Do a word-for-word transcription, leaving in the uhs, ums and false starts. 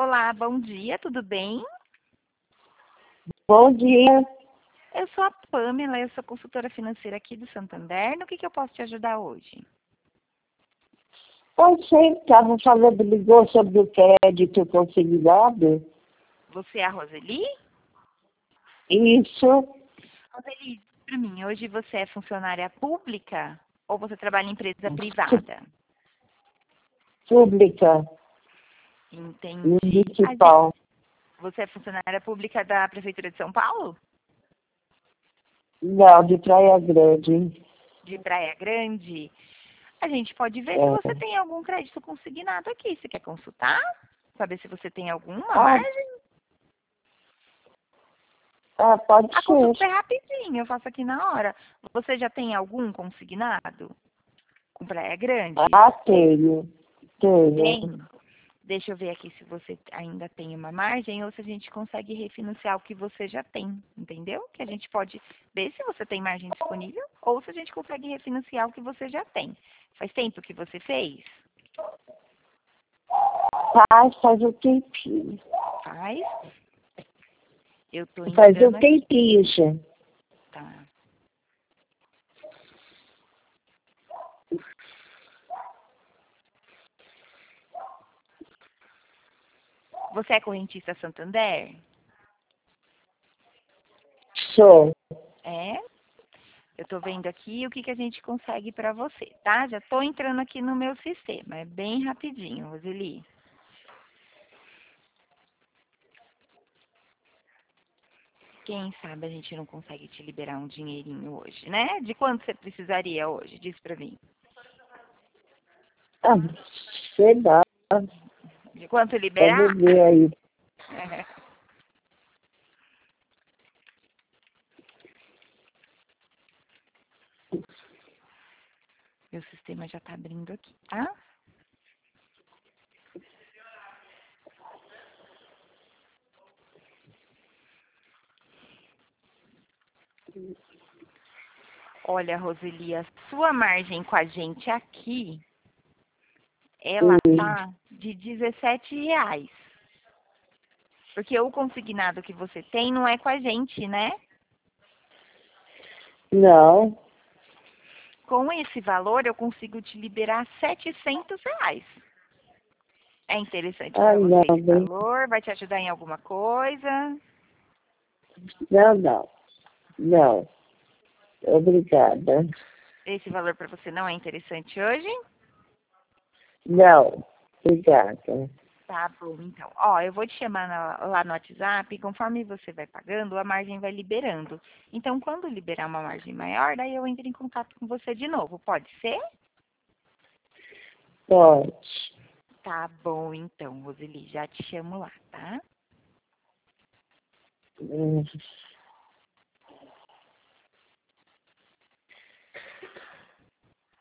Olá, bom dia, tudo bem? Bom dia. Eu sou a Pamela, eu sou consultora financeira aqui do Santander. No que, que eu posso te ajudar hoje? Você estava falando, ligou sobre o crédito consignado? Você é a Roseli? Isso, Roseli, para mim, hoje você é funcionária pública ou você trabalha em empresa privada? pública, Entendi. A gente- municipal. Você é funcionária pública da Prefeitura de São Paulo? Não, de Praia Grande. De Praia Grande? A gente pode ver se você É. tem algum crédito consignado aqui. Você quer consultar? Saber se você tem alguma Ah, margem? ah, pode A ser. consulta é rapidinho, eu faço aqui na hora. Você já tem algum consignado com Praia Grande? Ah, tenho. Tenho. Tem. Deixa eu ver aqui se você ainda tem uma margem ou se a gente consegue refinanciar o que você já tem, entendeu? Que a gente pode ver se você tem margem disponível ou se a gente consegue refinanciar o que você já tem. Faz tempo que você fez? Faz, faz um tempinho. Faz. Eu tô Faz um entrando aqui. tempinho já. Tá. Você é correntista Santander? Sou. É? Eu tô vendo aqui o que, que a gente consegue para você, tá? Já tô entrando aqui no meu sistema. É bem rapidinho, Roseli. Quem sabe a gente não consegue te liberar um dinheirinho hoje, né? De quanto você precisaria hoje? Diz pra mim. Ah, sei lá. De quanto liberar? Vamos ver aí. Meu sistema já tá abrindo aqui, tá? Olha, Roseli, a sua margem com a gente aqui, ela Hum, tá de dezessete reais. Porque o consignado que você tem não é com a gente, né? Não. Com esse valor, eu consigo te liberar setecentos reais. É interessante Ah, para você não, esse bem. valor? Vai te ajudar em alguma coisa? Não, não. Não. Obrigada. Esse valor para você não é interessante hoje? Não. Obrigada. Tá bom, então. Ó, eu vou te chamar na- lá no WhatsApp, e conforme você vai pagando, a margem vai liberando. Então, quando liberar uma margem maior, daí eu entro em contato com você de novo. Pode ser? Pode. Tá bom, então, Roseli. Já te chamo lá, tá? Hum.